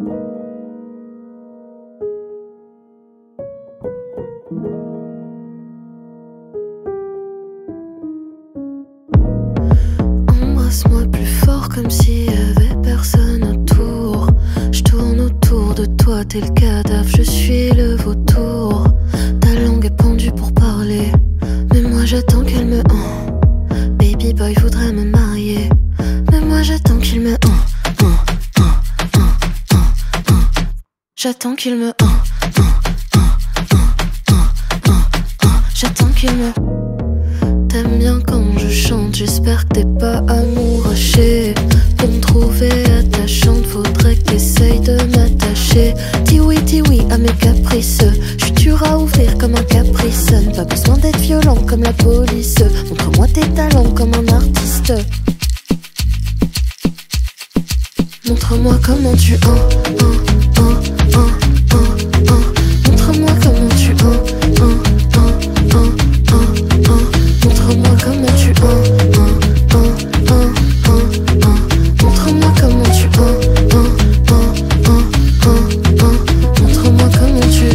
Embrasse-moi plus fort comme s'il y avait personne autour. Je tourne autour de toi, t'es le cadavre, je suis le vautour. Ta langue est pendue pour parler, mais moi j'attends qu'elle me Baby boy voudrait me marier, mais moi j'attends qu'il me J'attends qu'il me J'attends qu'il me T'aimes bien quand je chante, j'espère que t'es pas amouraché. Pour me trouver attachante, faudrait que t'essayes de m'attacher. Dis oui à mes caprices, je suis dur à ouvrir comme un caprice. Pas besoin d'être violent comme la police, montre-moi tes talents comme un artiste. Montre-moi comment tu montre-moi comment tu montre-moi comment tu montre-moi comment tu montre-moi comment tu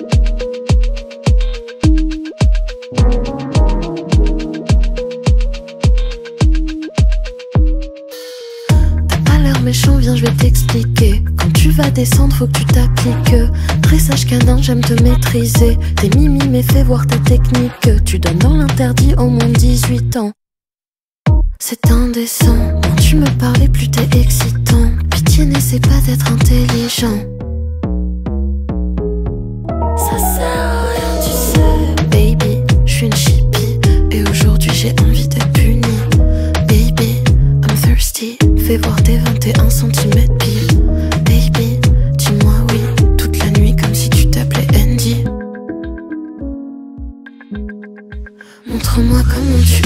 T'as pas l'air méchant, viens je vais t'expliquer. Quand tu vas descendre faut que tu t'appliques. Dressage canin, j'aime te maîtriser. T'es mimi mais fais voir ta technique. Tu donnes dans l'interdit au moins de 18 ans. C'est indécent, quand tu me parlais plus t'es excitant. Pitié n'essaie pas d'être intelligent. Ça sert à rien tu sais. Baby, je suis une chippie et aujourd'hui j'ai envie d'être punie. Baby, I'm thirsty, fais voir tes 21 cm pile. Baby, dis-moi oui, toute la nuit comme si tu t'appelais Andy. Montre-moi comment tu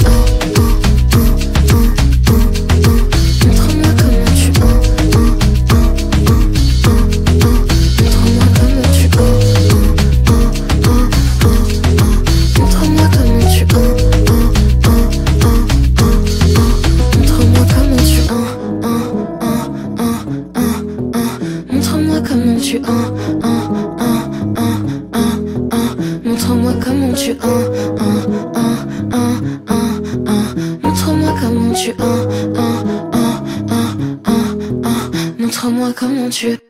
montre-moi comment tu montre-moi comment tu montre-moi comment tu montre-moi comment tu montre-moi comment tu montre-moi comment tu montre-moi comment tu montre-moi comment tu